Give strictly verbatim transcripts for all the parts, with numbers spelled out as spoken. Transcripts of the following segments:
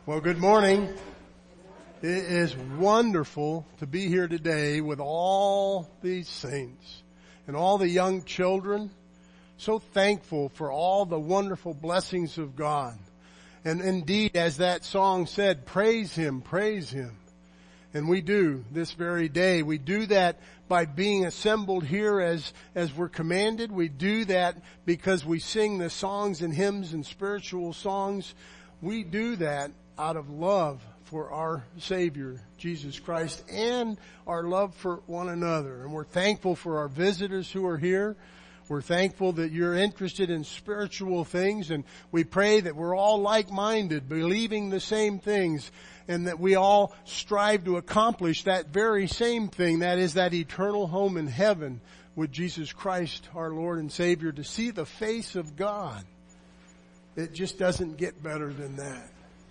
Well, good morning. It is wonderful to be here today with all these saints and all the young children. So thankful for all the wonderful blessings of God. And indeed, as that song said, praise Him, praise Him. And we do this very day. We do that by being assembled here as, as we're commanded. We do that because we sing the songs and hymns and spiritual songs. We do that out of love for our Savior, Jesus Christ, and our love for one another. And we're thankful for our visitors who are here. We're thankful that you're interested in spiritual things, and we pray that we're all like-minded, believing the same things, and that we all strive to accomplish that very same thing, that is that eternal home in heaven with Jesus Christ, our Lord and Savior, to see the face of God. It just doesn't get better than that.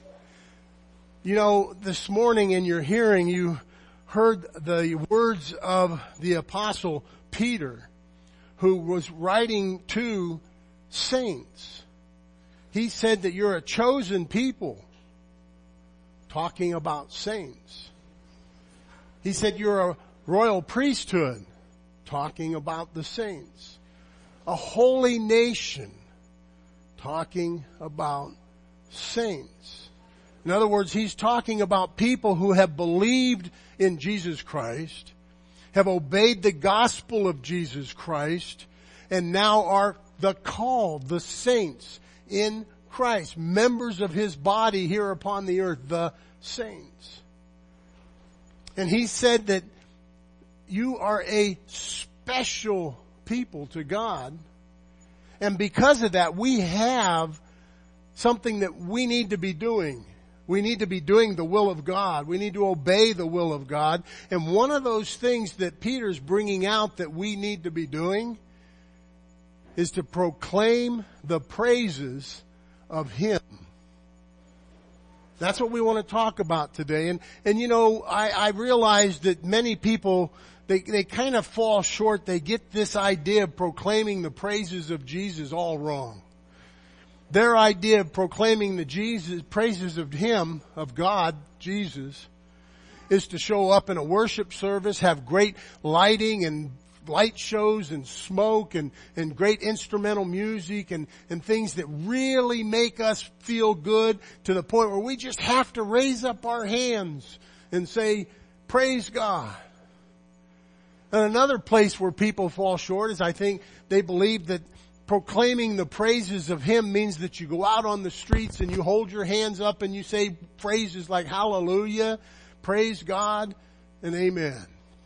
You know, this morning in your hearing, you heard the words of the Apostle Peter, who was writing to saints. He said that you're a chosen people, talking about saints. He said you're a royal priesthood, talking about the saints. A holy nation, talking about saints. In other words, he's talking about people who have believed in Jesus Christ, have obeyed the gospel of Jesus Christ, and now are the called, the saints in Christ, members of His body here upon the earth, the saints. And he said that you are a special people to God, and because of that, we have something that we need to be doing. We need to be doing the will of God. We need to obey the will of God. And one of those things that Peter's bringing out that we need to be doing is to proclaim the praises of Him. That's what we want to talk about today. And, and you know, I, I realize that many people, they, they kind of fall short. They get this idea of proclaiming the praises of Jesus all wrong. Their idea of proclaiming the Jesus, praises of Him, of God, Jesus, is to show up in a worship service, have great lighting and light shows and smoke and, and great instrumental music and, and things that really make us feel good to the point where we just have to raise up our hands and say, praise God. And another place where people fall short is I think they believe that proclaiming the praises of Him means that you go out on the streets and you hold your hands up and you say phrases like hallelujah, praise God, and amen.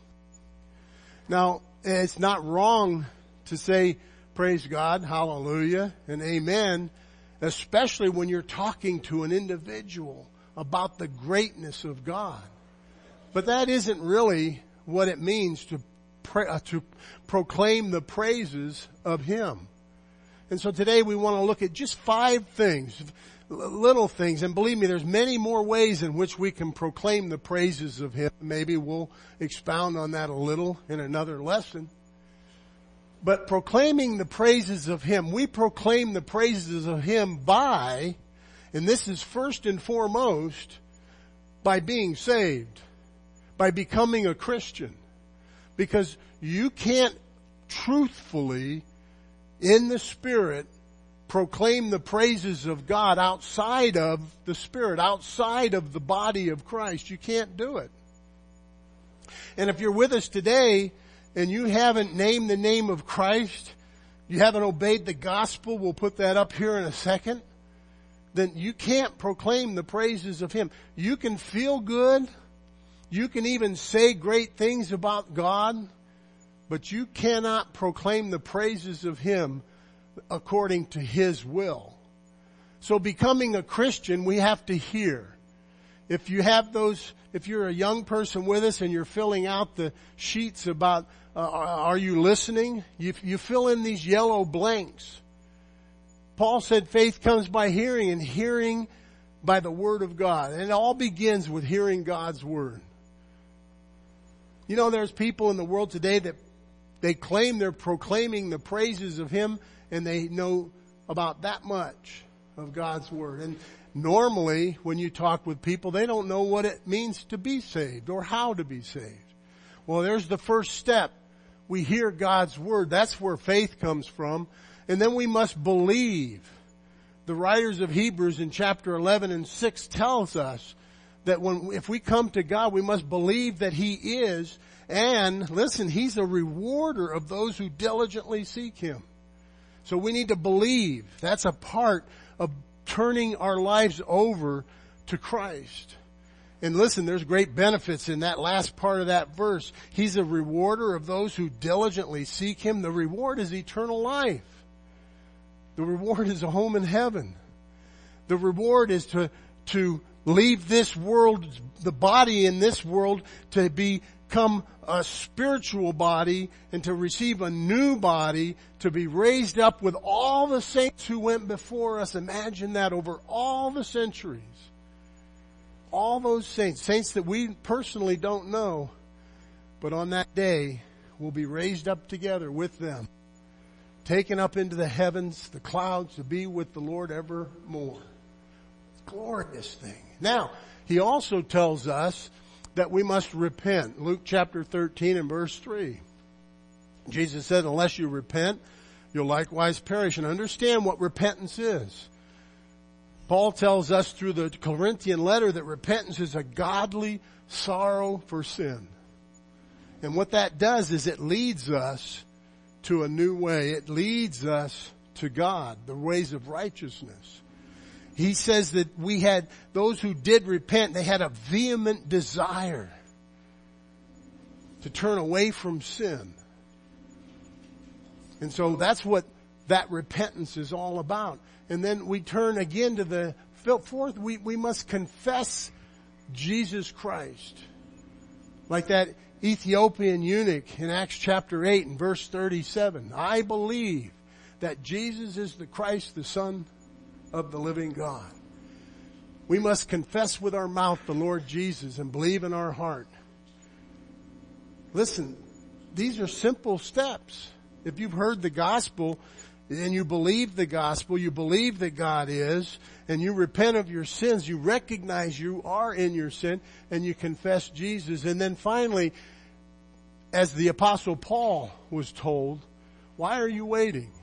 Now, it's not wrong to say praise God, hallelujah, and amen, especially when you're talking to an individual about the greatness of God. But that isn't really what it means to pray, uh, to proclaim the praises of Him. And so today we want to look at just five things, little things. And believe me, there's many more ways in which we can proclaim the praises of Him. Maybe we'll expound on that a little in another lesson. But proclaiming the praises of Him, we proclaim the praises of Him by, and this is first and foremost, by being saved, by becoming a Christian. Because you can't truthfully in the Spirit, proclaim the praises of God outside of the Spirit, outside of the body of Christ. You can't do it. And if you're with us today and you haven't named the name of Christ, you haven't obeyed the gospel, we'll put that up here in a second, then you can't proclaim the praises of Him. You can feel good. You can even say great things about God. But you cannot proclaim the praises of Him according to His will. So becoming a Christian, we have to hear. If you have those, if you're a young person with us and you're filling out the sheets about, uh, are you listening? You, you fill in these yellow blanks. Paul said faith comes by hearing, and hearing by the Word of God. And it all begins with hearing God's Word. You know, there's people in the world today that they claim they're proclaiming the praises of Him, and they know about that much of God's Word. And Normally, when you talk with people, they don't know what it means to be saved or how to be saved. Well, there's the first step. We hear God's word. That's where faith comes from. And then we must believe. The writers of Hebrews in chapter eleven and six tells us that when, if we come to God, we must believe that He is, and listen, He's a rewarder of those who diligently seek Him. So we need to believe. That's a part of turning our lives over to Christ. And listen, there's great benefits in that last part of that verse. He's a rewarder of those who diligently seek Him. The reward is eternal life. The reward is a home in heaven. The reward is to, to leave this world, the body in this world, to become a spiritual body and to receive a new body, to be raised up with all the saints who went before us. Imagine that, over all the centuries. All those saints, saints that we personally don't know, but on that day we'll be raised up together with them, taken up into the heavens, the clouds, to be with the Lord evermore. Glorious thing. Now, He also tells us that we must repent. Luke chapter thirteen and verse three. Jesus said, unless you repent, you'll likewise perish. And understand what repentance is. Paul tells us through the Corinthian letter that repentance is a godly sorrow for sin. And what that does is it leads us to a new way. It leads us to God, the ways of righteousness. He says that we had, those who did repent, they had a vehement desire to turn away from sin. And so that's what that repentance is all about. And then we turn again to the fourth, we, we must confess Jesus Christ. Like that Ethiopian eunuch in Acts chapter eight and verse thirty-seven. I believe that Jesus is the Christ, the Son of the living God. We must confess with our mouth the Lord Jesus and believe in our heart. Listen, these are simple steps. If you've heard the gospel and you believe the gospel, you believe that God is, and you repent of your sins, you recognize you are in your sin, and you confess Jesus. And then finally, as the Apostle Paul was told, why are you waiting?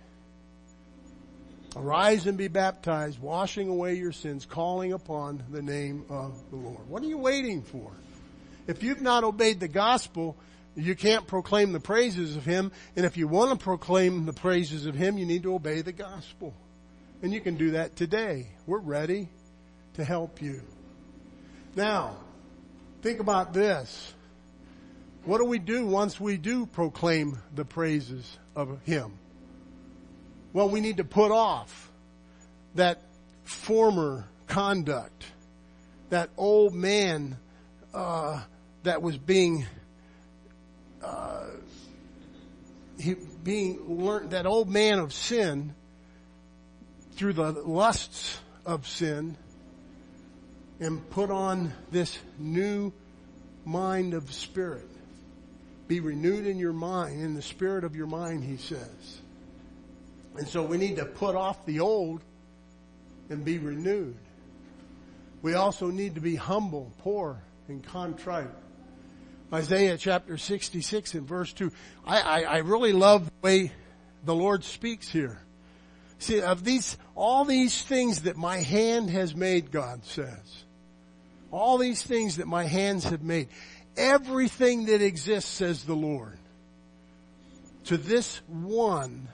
Arise and be baptized, washing away your sins, calling upon the name of the Lord. What are you waiting for? If you've not obeyed the gospel, you can't proclaim the praises of Him. And if you want to proclaim the praises of Him, you need to obey the gospel. And you can do that today. We're ready to help you. Now, think about this. What do we do once we do proclaim the praises of Him? Well, we need to put off that former conduct, that old man uh, that was being uh, he being learned, that old man of sin, through the lusts of sin, and put on this new mind of spirit. Be renewed in your mind, in the spirit of your mind, he says. And so we need to put off the old and be renewed. We also need to be humble, poor, and contrite. Isaiah chapter sixty-six and verse two. I, I, I really love the way the Lord speaks here. See, of these, all these things that my hand has made, God says. All these things that my hands have made. Everything that exists, says the Lord. To this one,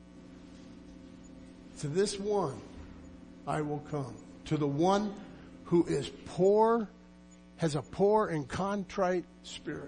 to this one, I will come. To the one who is poor, has a poor and contrite spirit,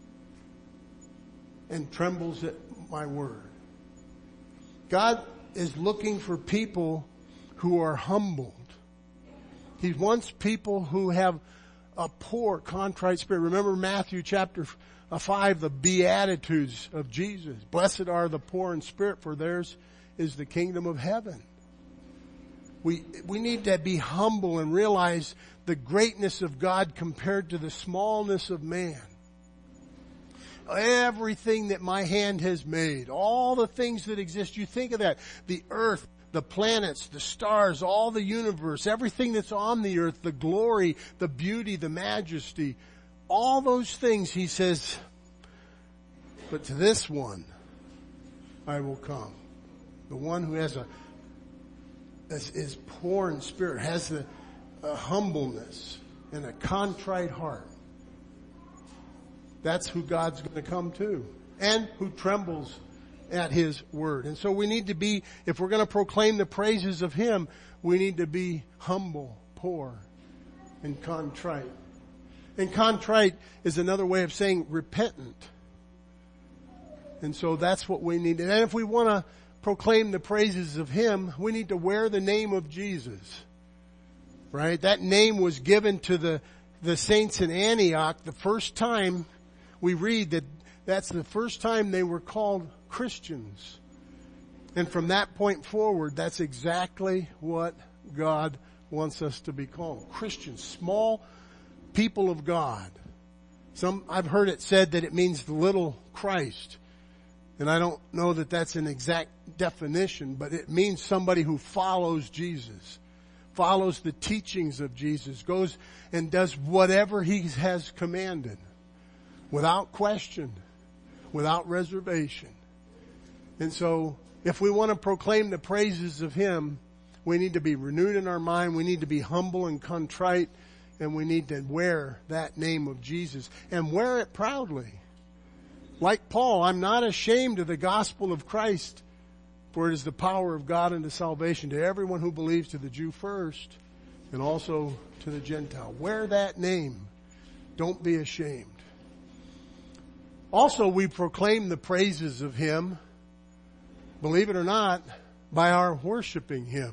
and trembles at my word. God is looking for people who are humbled. He wants people who have a poor, contrite spirit. Remember Matthew chapter five, the Beatitudes of Jesus. Blessed are the poor in spirit, for theirs is the kingdom of heaven. We, we need to be humble and realize the greatness of God compared to the smallness of man. Everything that my hand has made, all the things that exist, you think of that. The earth, the planets, the stars, all the universe, everything that's on the earth, the glory, the beauty, the majesty, all those things, he says, but to this one I will come. The one who has a, is, is poor in spirit, has the a humbleness and a contrite heart. That's who God's going to come to. And who trembles at his word. And so we need to be, if we're going to proclaim the praises of him, we need to be humble, poor, and contrite. And contrite is another way of saying repentant. And so that's what we need. And if we want to proclaim the praises of him, we need to wear the name of Jesus. Right? That name was given to the, the saints in Antioch the first time we read that that's the first time they were called Christians. And from that point forward, that's exactly what God wants us to be called. Christians, small people of God. Some, I've heard it said that it means the little Christ. And I don't know that that's an exact definition, but it means somebody who follows Jesus, follows the teachings of Jesus, goes and does whatever he has commanded without question, without reservation. And so if we want to proclaim the praises of him, we need to be renewed in our mind. We need to be humble and contrite, and we need to wear that name of Jesus and wear it proudly. Like Paul, I'm not ashamed of the gospel of Christ, for it is the power of God unto salvation to everyone who believes, to the Jew first and also to the Gentile. Wear that name. Don't be ashamed. Also, we proclaim the praises of him, believe it or not, by our worshiping him.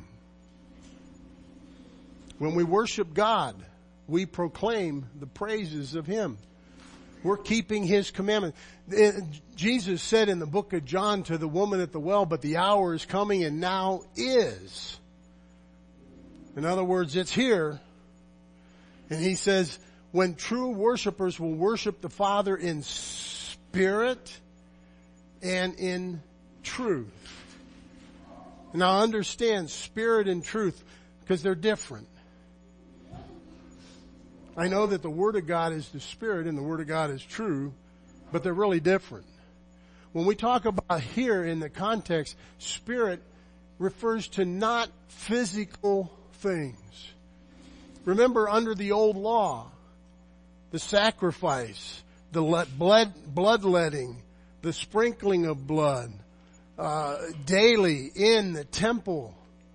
When we worship God, we proclaim the praises of him. We're keeping his commandment. Jesus said in the book of John to the woman at the well, but the hour is coming and now is. In other words, it's here. And he says, when true worshipers will worship the Father in spirit and in truth. Now understand spirit and truth, because they're different. I know that the Word of God is the Spirit and the Word of God is true, but they're really different. When we talk about here in the context, spirit refers to not physical things. Remember, under the old law, the sacrifice, the blood, bloodletting, the sprinkling of blood, uh, daily in the temple,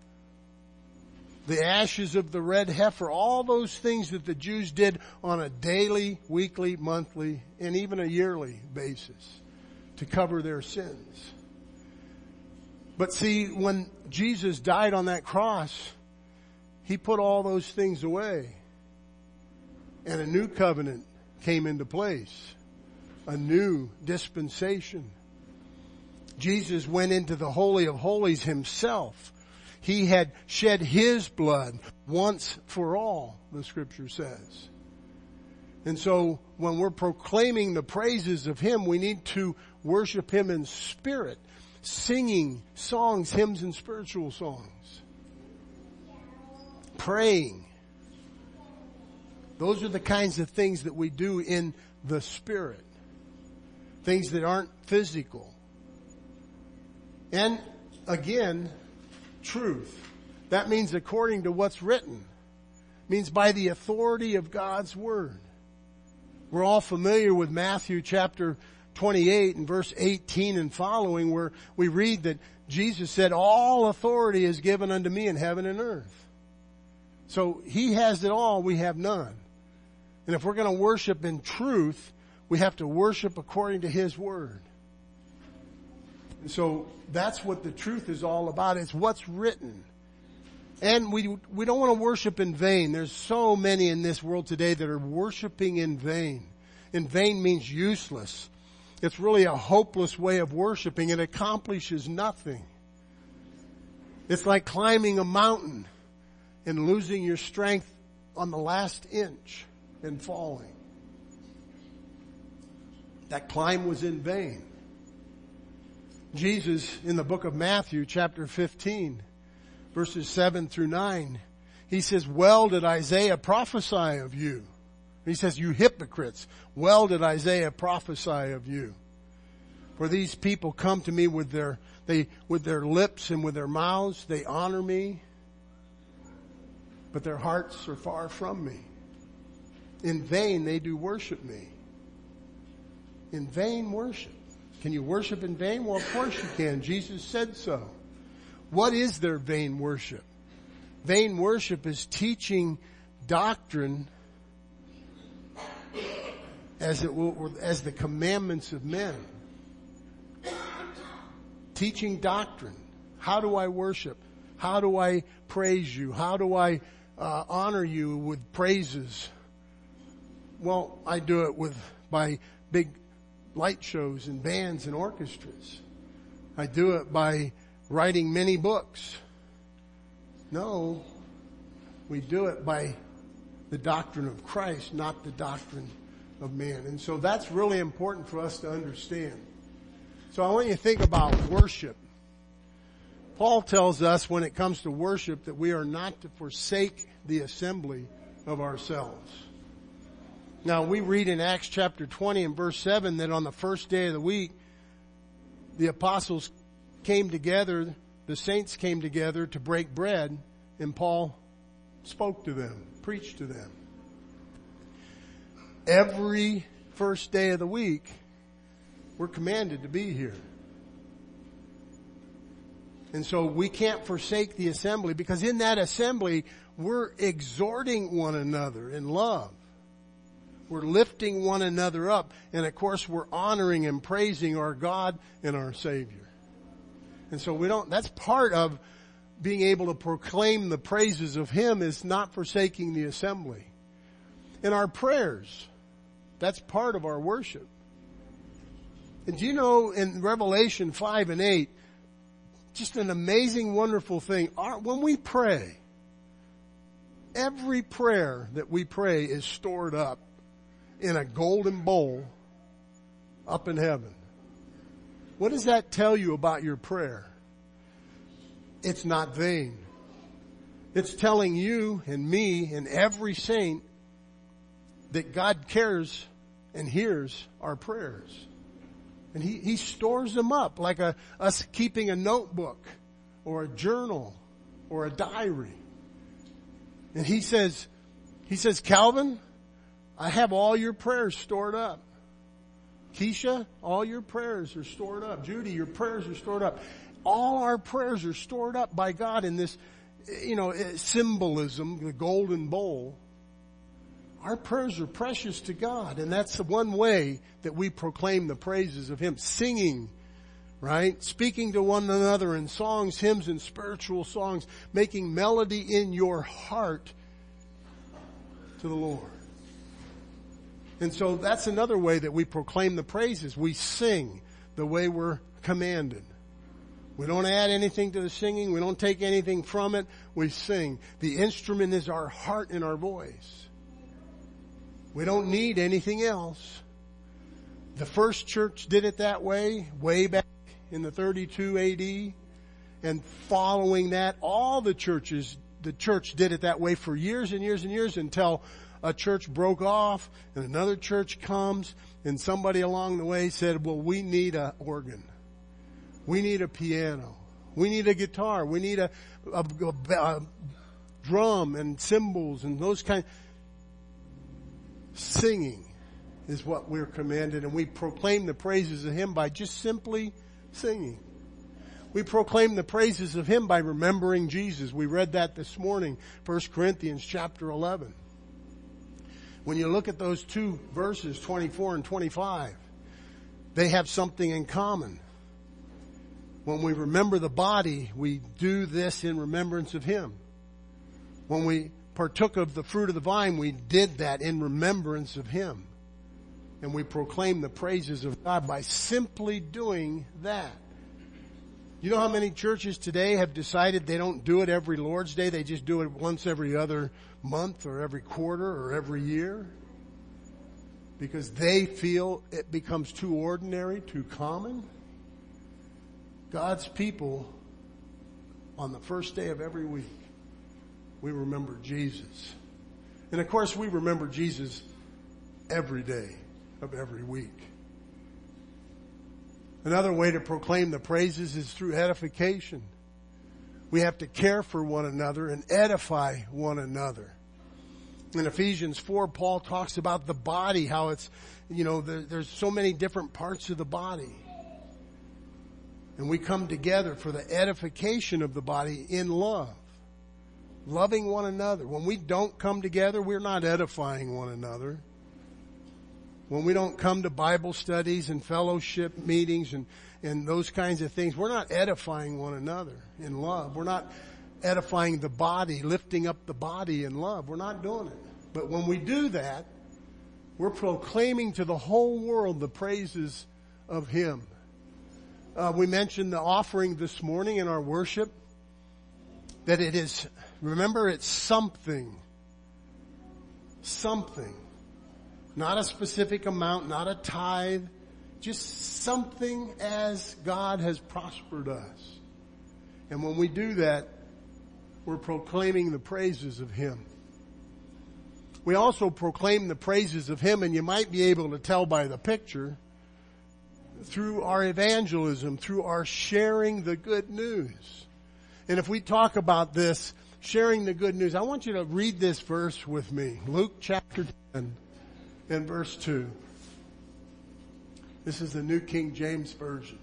the ashes of the red heifer, all those things that the Jews did on a daily, weekly, monthly, and even a yearly basis to cover their sins. But see, when Jesus died on that cross, he put all those things away. And a new covenant came into place. A new dispensation. Jesus went into the Holy of Holies himself. He had shed his blood once for all, the scripture says. And so when we're proclaiming the praises of him, we need to worship him in spirit, singing songs, hymns, and spiritual songs. Praying. Those are the kinds of things that we do in the spirit. Things that aren't physical. And again, truth. That means according to what's written. It means by the authority of God's word. We're all familiar with Matthew chapter twenty-eight and verse eighteen and following, where we read that Jesus said, all authority is given unto me in heaven and earth. So he has it all, we have none. And if we're going to worship in truth, we have to worship according to his word. And so that's what the truth is all about. It's what's written. And we we don't want to worship in vain. There's so many in this world today that are worshiping in vain. In vain means useless. It's really a hopeless way of worshiping. It accomplishes nothing. It's like climbing a mountain and losing your strength on the last inch and falling. That climb was in vain. Jesus, in the book of Matthew, chapter fifteen, verses seven through nine, he says, well did Isaiah prophesy of you. He says, you hypocrites, well did Isaiah prophesy of you. For these people come to me with their, they, with their lips and with their mouths, they honor me, but their hearts are far from me. In vain they do worship me. In vain worship. Can you worship in vain? Well, of course you can. Jesus said so. What is their vain worship? Vain worship is teaching doctrine as it will, as the commandments of men. Teaching doctrine. How do I worship? How do I praise you? How do I uh, honor you with praises? Well, I do it with by big light shows and bands and orchestras. I do it by writing many books. No, we do it by the doctrine of Christ, not the doctrine of man. And so that's really important for us to understand. So I want you to think about worship. Paul tells us when it comes to worship that we are not to forsake the assembly of ourselves. Now we read in Acts chapter twenty and verse seven that on the first day of the week, the apostles came together, the saints came together to break bread, and Paul spoke to them, preached to them. Every first day of the week, we're commanded to be here. And so we can't forsake the assembly, because in that assembly, we're exhorting one another in love. We're lifting one another up. And of course, we're honoring and praising our God and our Savior. And so we don't, that's part of being able to proclaim the praises of Him, is not forsaking the assembly. In our prayers, that's part of our worship. And do you know in Revelation five and eight, just an amazing, wonderful thing. Our, when we pray, every prayer that we pray is stored up in a golden bowl up in heaven. What does that tell you about your prayer? It's not vain. It's telling you and me and every saint that God cares and hears our prayers. And he, he stores them up like a, us keeping a notebook or a journal or a diary. And he says, he says, Calvin, I have all your prayers stored up. Keisha, all your prayers are stored up. Judy, your prayers are stored up. All our prayers are stored up by God in this, you know, symbolism, the golden bowl. Our prayers are precious to God, and that's the one way that we proclaim the praises of Him. Singing, right? Speaking to one another in songs, hymns, and spiritual songs, making melody in your heart to the Lord. And so that's another way that we proclaim the praises. We sing the way we're commanded. We don't add anything to the singing. We don't take anything from it. We sing. The instrument is our heart and our voice. We don't need anything else. The first church did it that way, way back in the thirty-two A D. And following that, all the churches, the church did it that way for years and years and years, until a church broke off and another church comes, and somebody along the way said, well, we need an organ. We need a piano. We need a guitar. We need a, a, a, a drum and cymbals and those kind. Singing is what we're commanded, and we proclaim the praises of Him by just simply singing. We proclaim the praises of Him by remembering Jesus. We read that this morning, First Corinthians chapter eleven. When you look at those two verses, twenty-four and twenty-five, they have something in common. When we remember the body, we do this in remembrance of Him. When we partook of the fruit of the vine, we did that in remembrance of Him. And we proclaim the praises of God by simply doing that. You know how many churches today have decided they don't do it every Lord's Day, they just do it once every other month or every quarter or every year? Because they feel it becomes too ordinary, too common. God's people on the first day of every week, we remember Jesus. And of course, we remember Jesus every day of every week. Another way to proclaim the praises is through edification. We have to care for one another and edify one another. In Ephesians four, Paul talks about the body, how it's, you know, there, there's so many different parts of the body. And we come together for the edification of the body in love. Loving one another. When we don't come together, we're not edifying one another. When we don't come to Bible studies and fellowship meetings and, and those kinds of things, we're not edifying one another in love. We're not edifying the body, lifting up the body in love. We're not doing it. But when we do that, we're proclaiming to the whole world the praises of Him. Uh, we mentioned the offering this morning in our worship, that it is, remember, it's something. Something. Not a specific amount, not a tithe, just something as God has prospered us. And when we do that, we're proclaiming the praises of Him. We also proclaim the praises of Him, and you might be able to tell by the picture, through our evangelism, through our sharing the good news. And if we talk about this, sharing the good news, I want you to read this verse with me. Luke chapter ten and verse two. This is the New King James Version.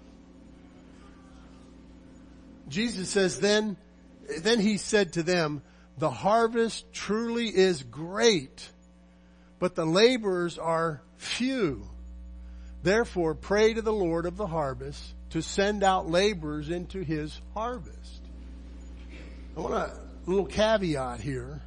Jesus says, then, then He said to them, the harvest truly is great, but the laborers are few. Therefore, pray to the Lord of the harvest to send out laborers into His harvest. I want a little caveat here.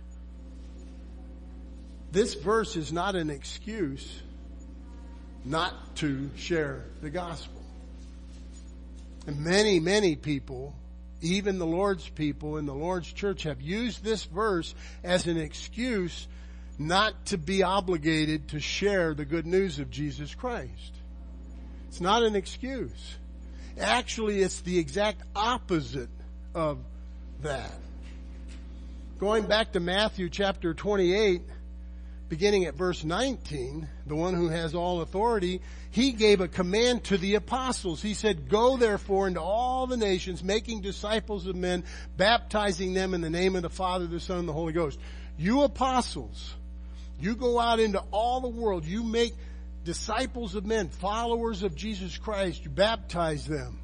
This verse is not an excuse not to share the gospel. And many, many people, even the Lord's people in the Lord's church, have used this verse as an excuse not to be obligated to share the good news of Jesus Christ. It's not an excuse. Actually, it's the exact opposite of that. Going back to Matthew chapter twenty-eight, beginning at verse nineteen, the one who has all authority, He gave a command to the apostles. He said, go therefore into all the nations, making disciples of men, baptizing them in the name of the Father, the Son, and the Holy Ghost. You apostles, you go out into all the world, you make disciples of men, followers of Jesus Christ, you baptize them.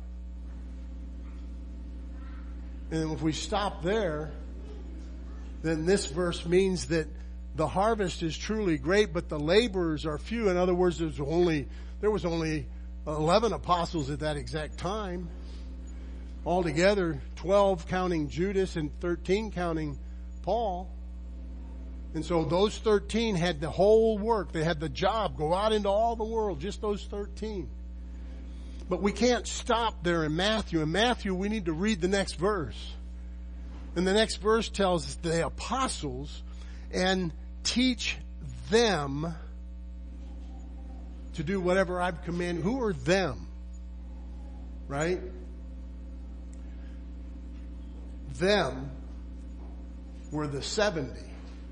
And if we stop there, then this verse means that the harvest is truly great, but the laborers are few. In other words, there's only, there was only eleven apostles at that exact time. Altogether, twelve counting Judas and thirteen counting Paul. And so those thirteen had the whole work. They had the job. Go out into all the world. Just those thirteen. But we can't stop there in Matthew. In Matthew, we need to read the next verse. And the next verse tells us the apostles and teach them to do whatever I've commanded. Who are them? Right? Them were the seventy.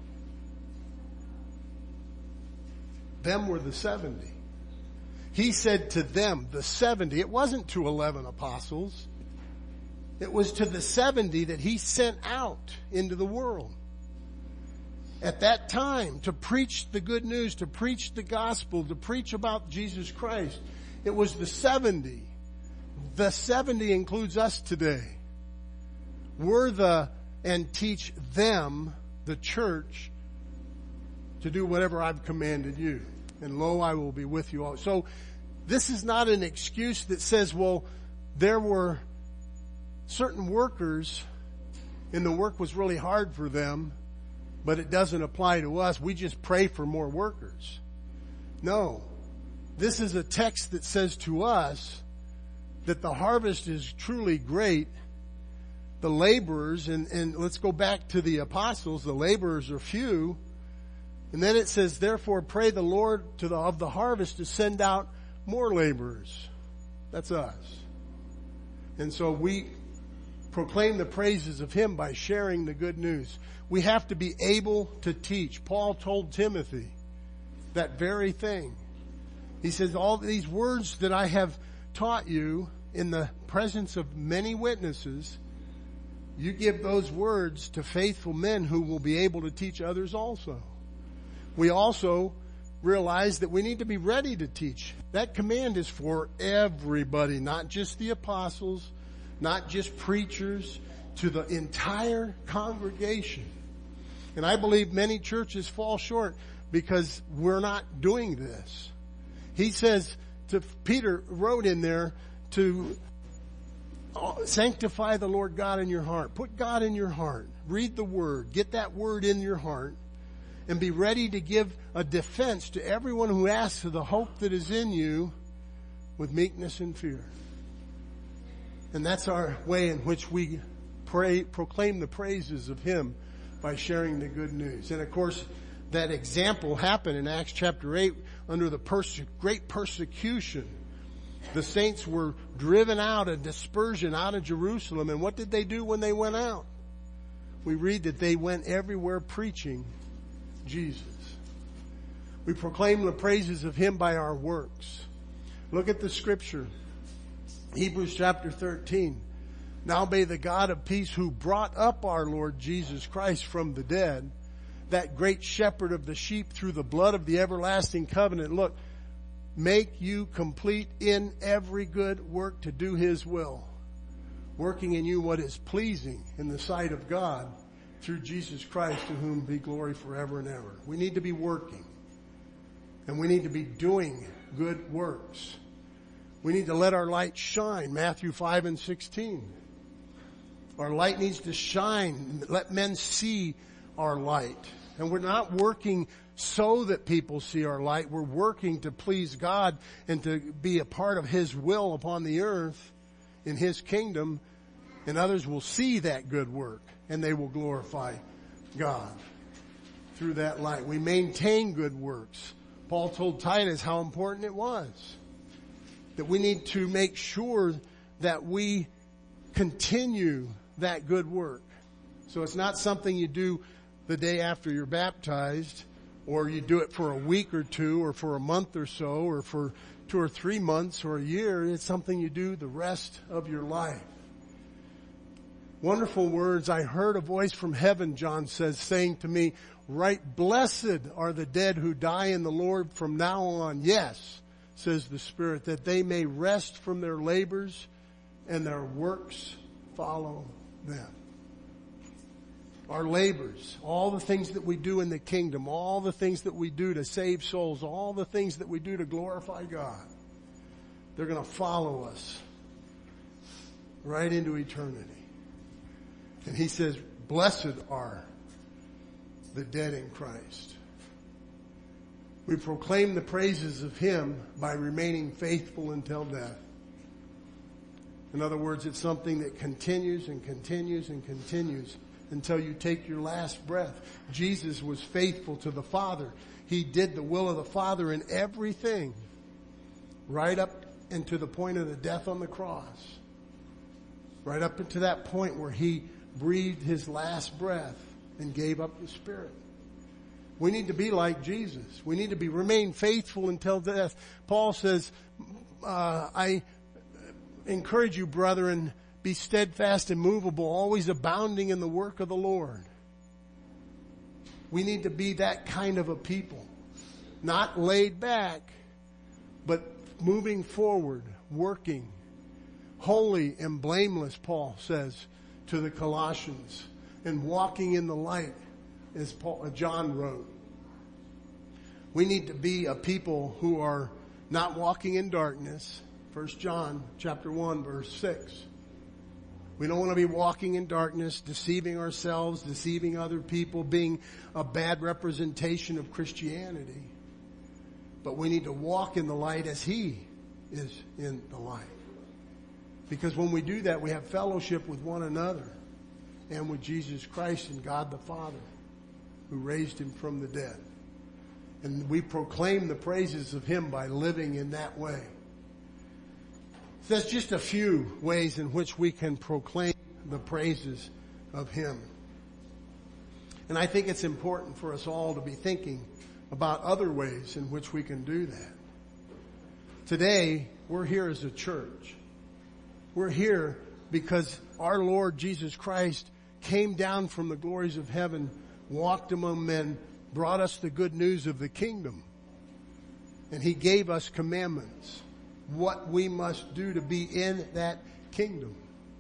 Them were the seventy. He said to them, the seventy. It wasn't to eleven apostles. It was to the seventy that He sent out into the world. At that time, to preach the good news, to preach the gospel, to preach about Jesus Christ. It was the seventy. The seventy includes us today. We're the, and teach them, the church, to do whatever I've commanded you. And lo, I will be with you all. So this is not an excuse that says, well, there were certain workers and the work was really hard for them, but it doesn't apply to us. We just pray for more workers. No. This is a text that says to us that the harvest is truly great. The laborers, and, and let's go back to the apostles, the laborers are few. And then it says, therefore pray the Lord to the, of the harvest to send out more laborers. That's us. And so we proclaim the praises of Him by sharing the good news. We have to be able to teach. Paul told Timothy that very thing. He says, all these words that I have taught you in the presence of many witnesses, you give those words to faithful men who will be able to teach others also. We also realize that we need to be ready to teach. That command is for everybody, not just the apostles, not just preachers, to the entire congregation. And I believe many churches fall short because we're not doing this. He says, to Peter wrote in there, to sanctify the Lord God in your heart. Put God in your heart. Read the Word. Get that Word in your heart. And be ready to give a defense to everyone who asks of the hope that is in you with meekness and fear. And that's our way in which we pray, proclaim the praises of Him by sharing the good news. And of course, that example happened in Acts chapter eight under the perse- great persecution. The saints were driven out, a dispersion out of Jerusalem. And what did they do when they went out? We read that they went everywhere preaching Jesus. We proclaim the praises of Him by our works. Look at the scripture. Hebrews chapter thirteen. Now may the God of peace, who brought up our Lord Jesus Christ from the dead, that great shepherd of the sheep, through the blood of the everlasting covenant, look, make you complete in every good work to do His will, working in you what is pleasing in the sight of God, through Jesus Christ, to whom be glory forever and ever. We need to be working. And we need to be doing good works. We need to let our light shine. Matthew five and sixteen. Our light needs to shine. Let men see our light. And we're not working so that people see our light. We're working to please God and to be a part of His will upon the earth in His kingdom. And others will see that good work, and they will glorify God through that light. We maintain good works. Paul told Titus how important it was. That we need to make sure that we continue that good work. So it's not something you do the day after you're baptized, or you do it for a week or two, or for a month or so, or for two or three months or a year. It's something you do the rest of your life. Wonderful words. I heard a voice from heaven, John says, saying to me, right, blessed are the dead who die in the Lord from now on. Yes, says the Spirit, that they may rest from their labors and their works follow them. Our labors, all the things that we do in the kingdom, all the things that we do to save souls, all the things that we do to glorify God, they're going to follow us right into eternity. And He says, blessed are the dead in Christ. We proclaim the praises of Him by remaining faithful until death. In other words, it's something that continues and continues and continues until you take your last breath. Jesus was faithful to the Father. He did the will of the Father in everything, right up and to the point of the death on the cross. Right up to that point where He breathed His last breath and gave up the Spirit. We need to be like Jesus. We need to be remain faithful until death. Paul says, uh, I encourage you, brethren, be steadfast and immovable, always abounding in the work of the Lord. We need to be that kind of a people. Not laid back, but moving forward, working. Holy and blameless, Paul says to the Colossians, and walking in the light, as Paul, John wrote. We need to be a people who are not walking in darkness. First John chapter one, verse six. We don't want to be walking in darkness, deceiving ourselves, deceiving other people, being a bad representation of Christianity. But we need to walk in the light as He is in the light. Because when we do that, we have fellowship with one another and with Jesus Christ and God the Father, who raised Him from the dead. And we proclaim the praises of Him by living in that way. So that's just a few ways in which we can proclaim the praises of Him. And I think it's important for us all to be thinking about other ways in which we can do that. Today, we're here as a church. We're here because our Lord Jesus Christ came down from the glories of heaven, walked among men, brought us the good news of the kingdom. And He gave us commandments, what we must do to be in that kingdom.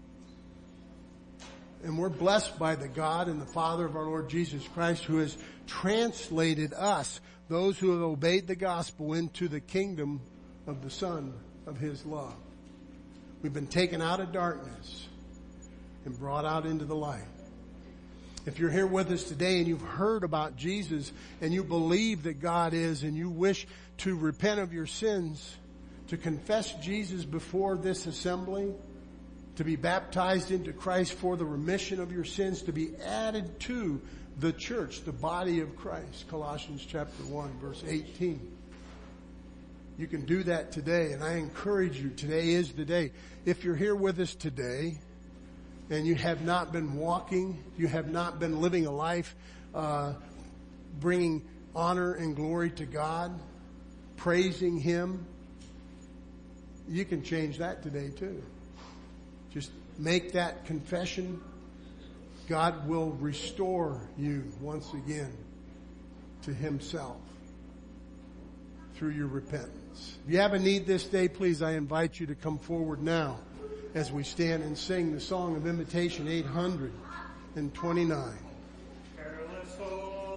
And we're blessed by the God and the Father of our Lord Jesus Christ, who has translated us, those who have obeyed the gospel, into the kingdom of the Son of His love. We've been taken out of darkness and brought out into the light. If you're here with us today and you've heard about Jesus and you believe that God is, and you wish to repent of your sins, to confess Jesus before this assembly, to be baptized into Christ for the remission of your sins, to be added to the church, the body of Christ, Colossians chapter one, verse eighteen. You can do that today, and I encourage you, today is the day. If you're here with us today and you have not been walking, you have not been living a life uh, bringing honor and glory to God, praising Him, you can change that today too. Just make that confession. God will restore you once again to Himself through your repentance. If you have a need this day, please, I invite you to come forward now as we stand and sing the song of invitation eight hundred twenty-nine.